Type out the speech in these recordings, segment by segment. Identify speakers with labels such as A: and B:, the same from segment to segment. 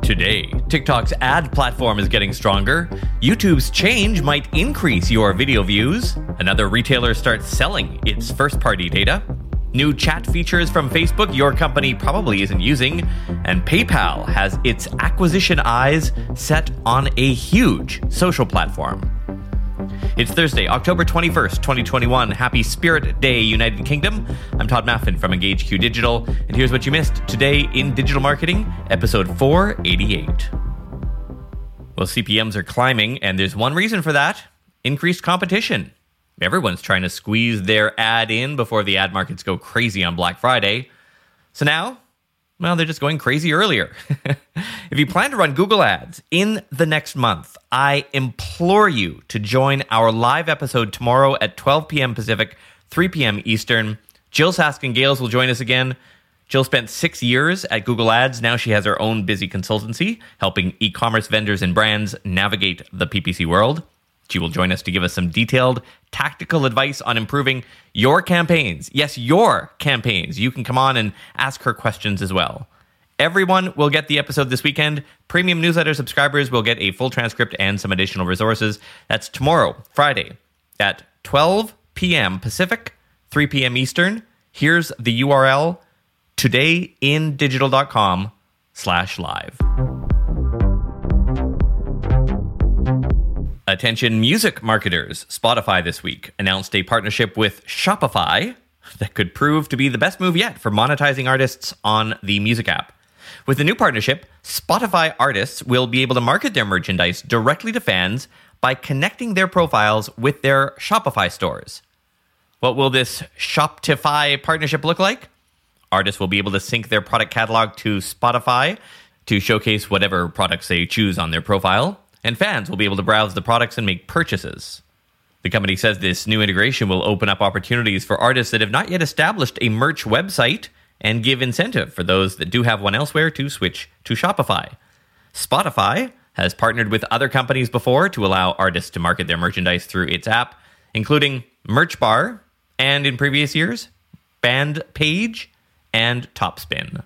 A: Today, TikTok's ad platform is getting stronger. YouTube's change might increase your video views. Another retailer starts selling its first-party data. New chat features from Facebook your company probably isn't using. And PayPal has its acquisition eyes set on a huge social platform. It's Thursday, October 21st, 2021. Happy Spirit Day, United Kingdom. I'm Todd Maffin from EngageQ Digital, and here's what you missed today in digital marketing, episode 488. Well, CPMs are climbing, and there's one reason for that: increased competition. Everyone's trying to squeeze their ad in before the ad markets go crazy on Black Friday. So now, well, they're just going crazy earlier. If you plan to run Google Ads in the next month, I implore you to join our live episode tomorrow at 12 p.m. Pacific, 3 p.m. Eastern. Jill Saskin-Gales will join us again. Jill spent 6 years at Google Ads. Now she has her own busy consultancy, helping e-commerce vendors and brands navigate the PPC world. She will join us to give us some detailed tactical advice on improving your campaigns. Yes, your campaigns. You can come on and ask her questions as well. Everyone will get the episode this weekend. Premium newsletter subscribers will get a full transcript and some additional resources. That's tomorrow, Friday, at 12 p.m. Pacific, 3 p.m. Eastern. Here's the URL, todayindigital.com/live. Attention music marketers. Spotify this week announced a partnership with Shopify that could prove to be the best move yet for monetizing artists on the music app. With the new partnership, Spotify artists will be able to market their merchandise directly to fans by connecting their profiles with their Shopify stores. What will this Shoptify partnership look like? Artists will be able to sync their product catalog to Spotify to showcase whatever products they choose on their profile, and fans will be able to browse the products and make purchases. The company says this new integration will open up opportunities for artists that have not yet established a merch website and give incentive for those that do have one elsewhere to switch to Shopify. Spotify has partnered with other companies before to allow artists to market their merchandise through its app, including Merchbar, and in previous years, Bandpage and Topspin.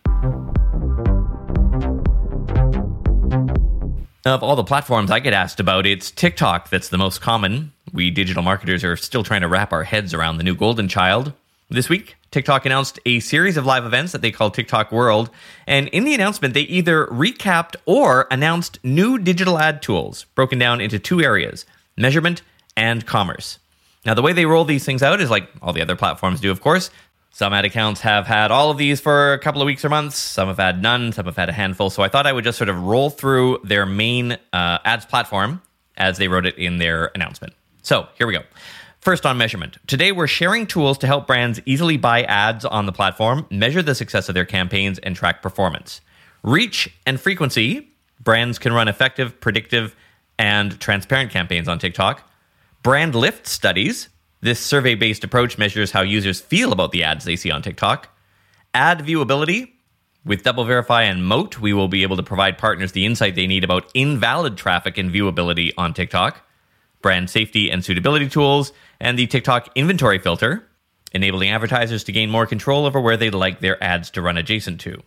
A: Of all the platforms I get asked about, it's TikTok that's the most common. We digital marketers are still trying to wrap our heads around the new golden child. This week, TikTok announced a series of live events that they call TikTok World, and in the announcement, they either recapped or announced new digital ad tools, broken down into two areas: measurement and commerce. Now, the way they roll these things out is like all the other platforms do, of course. Some ad accounts have had all of these for a couple of weeks or months. Some have had none. Some have had a handful. So I thought I would just sort of roll through their main ads platform as they wrote it in their announcement. So here we go. First, on measurement. Today, we're sharing tools to help brands easily buy ads on the platform, measure the success of their campaigns, and track performance. Reach and frequency. Brands can run effective, predictive, and transparent campaigns on TikTok. Brand lift studies. This survey-based approach measures how users feel about the ads they see on TikTok. Ad viewability. With Double Verify and Moat, we will be able to provide partners the insight they need about invalid traffic and viewability on TikTok. Brand safety and suitability tools, and the TikTok inventory filter, enabling advertisers to gain more control over where they'd like their ads to run adjacent to.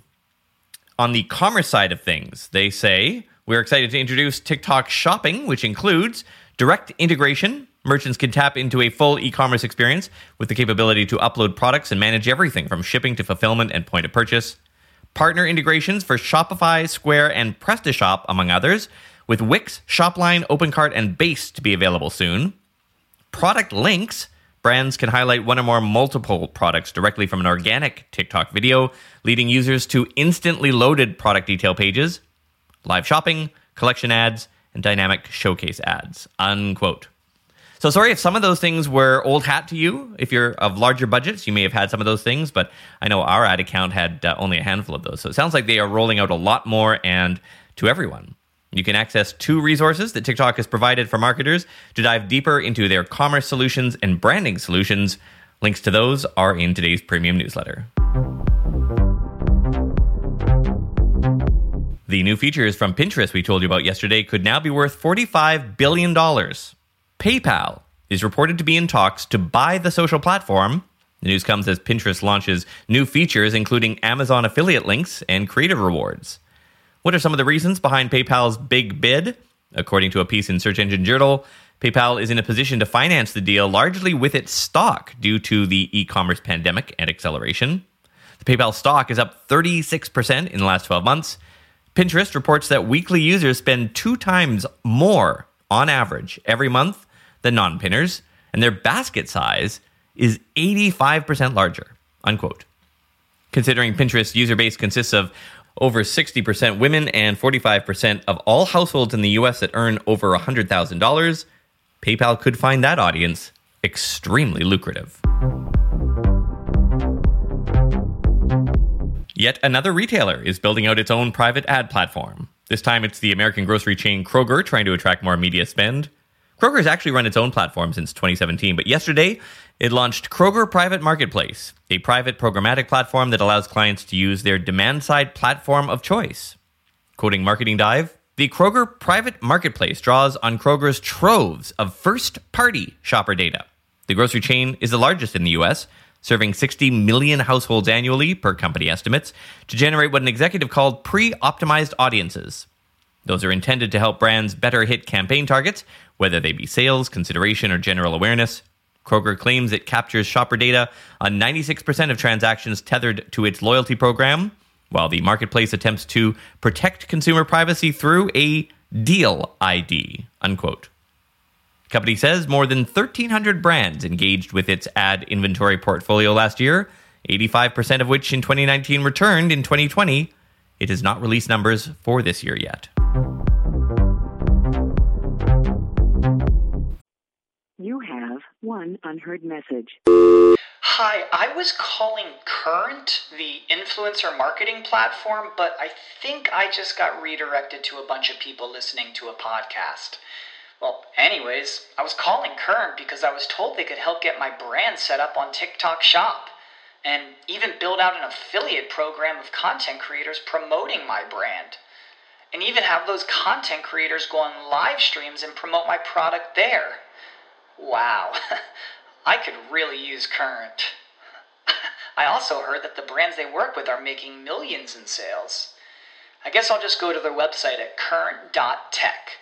A: On the commerce side of things, they say, we're excited to introduce TikTok Shopping, which includes direct integration. Merchants can tap into a full e-commerce experience with the capability to upload products and manage everything from shipping to fulfillment and point of purchase. Partner integrations for Shopify, Square, and PrestaShop, among others, with Wix, Shopline, OpenCart, and Base to be available soon. Product links. Brands can highlight one or more multiple products directly from an organic TikTok video, leading users to instantly loaded product detail pages. Live shopping, collection ads, and dynamic showcase ads. Unquote. So sorry if some of those things were old hat to you. If you're of larger budgets, you may have had some of those things, but I know our ad account had only a handful of those. So it sounds like they are rolling out a lot more and to everyone. You can access two resources that TikTok has provided for marketers to dive deeper into their commerce solutions and branding solutions. Links to those are in today's premium newsletter. The new features from Pinterest we told you about yesterday could now be worth $45 billion. PayPal is reported to be in talks to buy the social platform. The news comes as Pinterest launches new features, including Amazon affiliate links and creative rewards. What are some of the reasons behind PayPal's big bid? According to a piece in Search Engine Journal, PayPal is in a position to finance the deal largely with its stock due to the e-commerce pandemic and acceleration. The PayPal stock is up 36% in the last 12 months. Pinterest reports that weekly users spend 2 times more on average every month than non-pinners, and their basket size is 85% larger, unquote. Considering Pinterest's user base consists of over 60% women and 45% of all households in the US that earn over $100,000, PayPal could find that audience extremely lucrative. Yet another retailer is building out its own private ad platform. This time it's the American grocery chain Kroger trying to attract more media spend. Kroger has actually run its own platform since 2017, but yesterday it launched Kroger Private Marketplace, a private programmatic platform that allows clients to use their demand-side platform of choice. Quoting Marketing Dive, the Kroger Private Marketplace draws on Kroger's troves of first-party shopper data. The grocery chain is the largest in the U.S., serving 60 million households annually, per company estimates, to generate what an executive called pre-optimized audiences. Those are intended to help brands better hit campaign targets, whether they be sales, consideration, or general awareness. Kroger claims it captures shopper data on 96% of transactions tethered to its loyalty program, while the marketplace attempts to protect consumer privacy through a deal ID, unquote. The company says more than 1,300 brands engaged with its ad inventory portfolio last year, 85% of which in 2019 returned in 2020. It has not released numbers for this year yet.
B: You have one unheard message.
C: Hi, I was calling Current, the influencer marketing platform, but I think I just got redirected to a bunch of people listening to a podcast. Well, anyways, I was calling Current because I was told they could help get my brand set up on TikTok Shop, and even build out an affiliate program of content creators promoting my brand, and even have those content creators go on live streams and promote my product there. Wow, I could really use Current. I also heard that the brands they work with are making millions in sales. I guess I'll just go to their website at current.tech.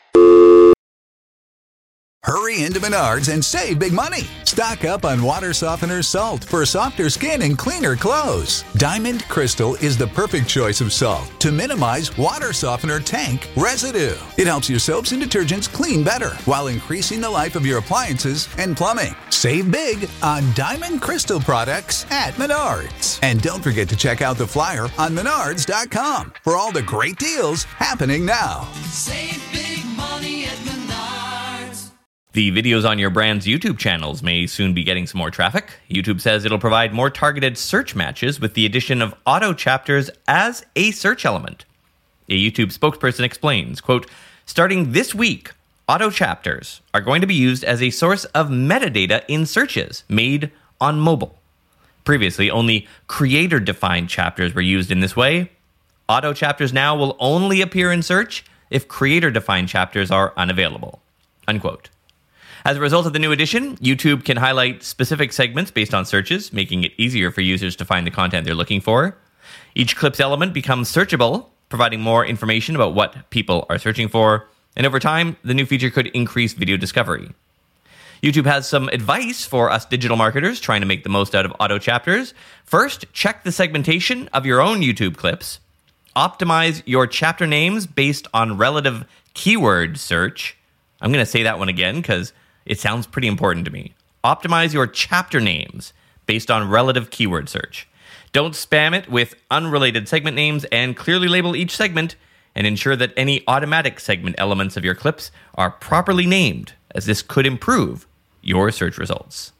D: Hurry into Menards and save big money. Stock up on water softener salt for softer skin and cleaner clothes. Diamond Crystal is the perfect choice of salt to minimize water softener tank residue. It helps your soaps and detergents clean better while increasing the life of your appliances and plumbing. Save big on Diamond Crystal products at Menards. And don't forget to check out the flyer on Menards.com for all the great deals happening now.
E: Save big money at Menards.
A: The videos on your brand's YouTube channels may soon be getting some more traffic. YouTube says it'll provide more targeted search matches with the addition of auto chapters as a search element. A YouTube spokesperson explains, quote, starting this week, auto chapters are going to be used as a source of metadata in searches made on mobile. Previously, only creator-defined chapters were used in this way. Auto chapters now will only appear in search if creator-defined chapters are unavailable, unquote. As a result of the new addition, YouTube can highlight specific segments based on searches, making it easier for users to find the content they're looking for. Each clip's element becomes searchable, providing more information about what people are searching for. And over time, the new feature could increase video discovery. YouTube has some advice for us digital marketers trying to make the most out of auto chapters. First, check the segmentation of your own YouTube clips. Optimize your chapter names based on relative keyword search. I'm going to say that one again because it sounds pretty important to me. Optimize your chapter names based on relative keyword search. Don't spam it with unrelated segment names, and clearly label each segment, and ensure that any automatic segment elements of your clips are properly named, as this could improve your search results.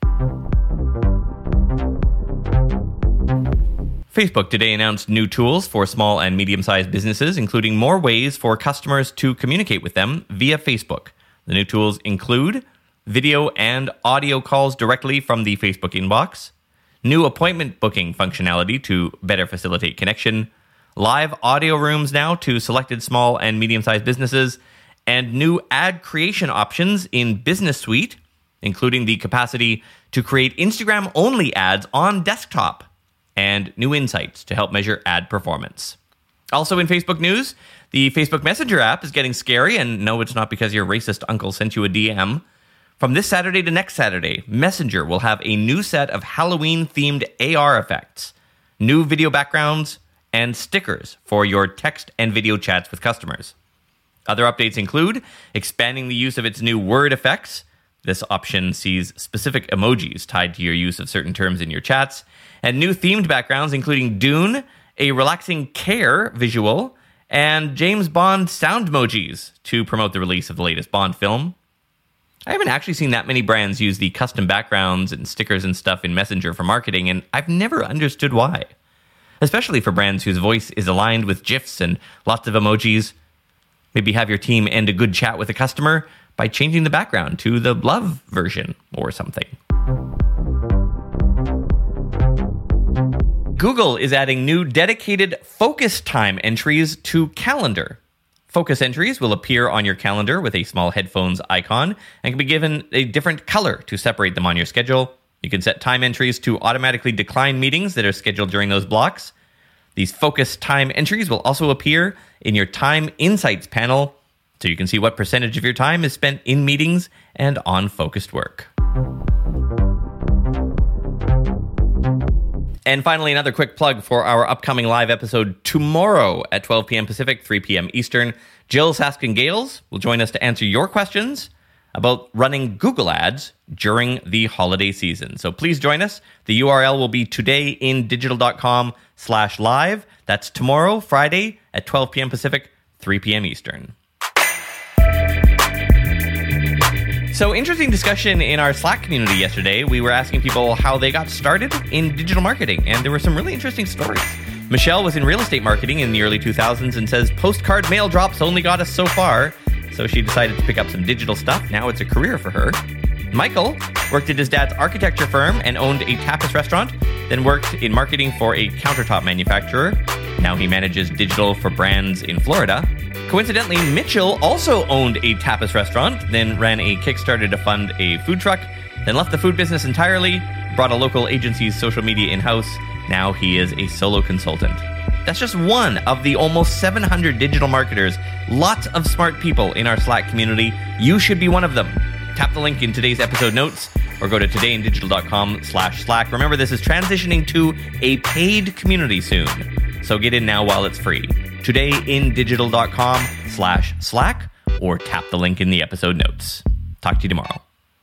A: Facebook today announced new tools for small and medium-sized businesses, including more ways for customers to communicate with them via Facebook. The new tools include video and audio calls directly from the Facebook inbox, new appointment booking functionality to better facilitate connection, live audio rooms now to selected small and medium-sized businesses, and new ad creation options in Business Suite, including the capacity to create Instagram-only ads on desktop, and new insights to help measure ad performance. Also in Facebook news, the Facebook Messenger app is getting scary, and no, it's not because your racist uncle sent you a DM. From this Saturday to next Saturday, Messenger will have a new set of Halloween-themed AR effects, new video backgrounds, and stickers for your text and video chats with customers. Other updates include expanding the use of its new word effects. This option sees specific emojis tied to your use of certain terms in your chats, and new themed backgrounds including Dune, a relaxing Care visual, and James Bond sound emojis to promote the release of the latest Bond film. I haven't actually seen that many brands use the custom backgrounds and stickers and stuff in Messenger for marketing, and I've never understood why. Especially for brands whose voice is aligned with GIFs and lots of emojis. Maybe have your team end a good chat with a customer by changing the background to the love version or something. Google is adding new dedicated focus time entries to Calendar. Focus entries will appear on your calendar with a small headphones icon and can be given a different color to separate them on your schedule. You can set time entries to automatically decline meetings that are scheduled during those blocks. These focus time entries will also appear in your Time Insights panel, so you can see what percentage of your time is spent in meetings and on focused work. And finally, another quick plug for our upcoming live episode tomorrow at 12 p.m. Pacific, 3 p.m. Eastern. Jill Saskin-Gales will join us to answer your questions about running Google Ads during the holiday season. So please join us. The URL will be todayindigital.com/live. That's tomorrow, Friday, at 12 p.m. Pacific, 3 p.m. Eastern. So, interesting discussion in our Slack community yesterday. We were asking people how they got started in digital marketing, and there were some really interesting stories. Michelle was in real estate marketing in the early 2000s and says postcard mail drops only got us so far, so she decided to pick up some digital stuff. Now it's a career for her. Michael worked at his dad's architecture firm and owned a tapas restaurant, then worked in marketing for a countertop manufacturer. Now he manages digital for brands in Florida. Coincidentally, Mitchell also owned a tapas restaurant, then ran a Kickstarter to fund a food truck, then left the food business entirely, brought a local agency's social media in-house. Now he is a solo consultant. That's just one of the almost 700 digital marketers, lots of smart people in our Slack community. You should be one of them. Tap the link in today's episode notes or go to todayindigital.com/Slack. Remember, this is transitioning to a paid community soon, so get in now while it's free. todayindigital.com/Slack or tap the link in the episode notes. Talk to you tomorrow.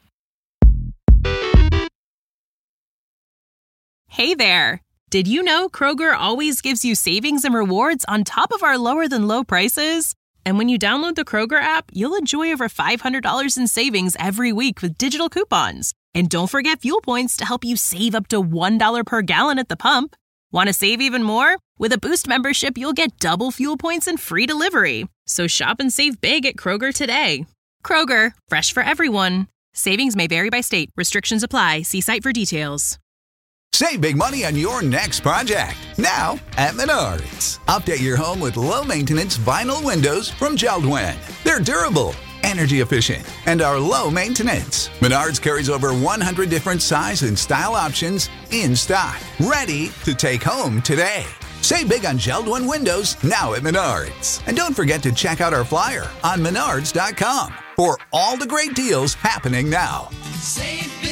F: Hey there! Did you know Kroger always gives you savings and rewards on top of our lower-than-low prices? And when you download the Kroger app, you'll enjoy over $500 in savings every week with digital coupons. And don't forget fuel points to help you save up to $1 per gallon at the pump. Want to save even more? With a Boost membership, you'll get double fuel points and free delivery. So shop and save big at Kroger today. Kroger, fresh for everyone. Savings may vary by state. Restrictions apply. See site for details.
D: Save big money on your next project, now at Menards. Update your home with low-maintenance vinyl windows from JELD-WEN. They're durable, energy efficient, and are low maintenance. Menards carries over 100 different size and style options in stock, ready to take home today. Save big on JELD-WEN windows now at Menards. And don't forget to check out our flyer on menards.com for all the great deals happening now.
E: Save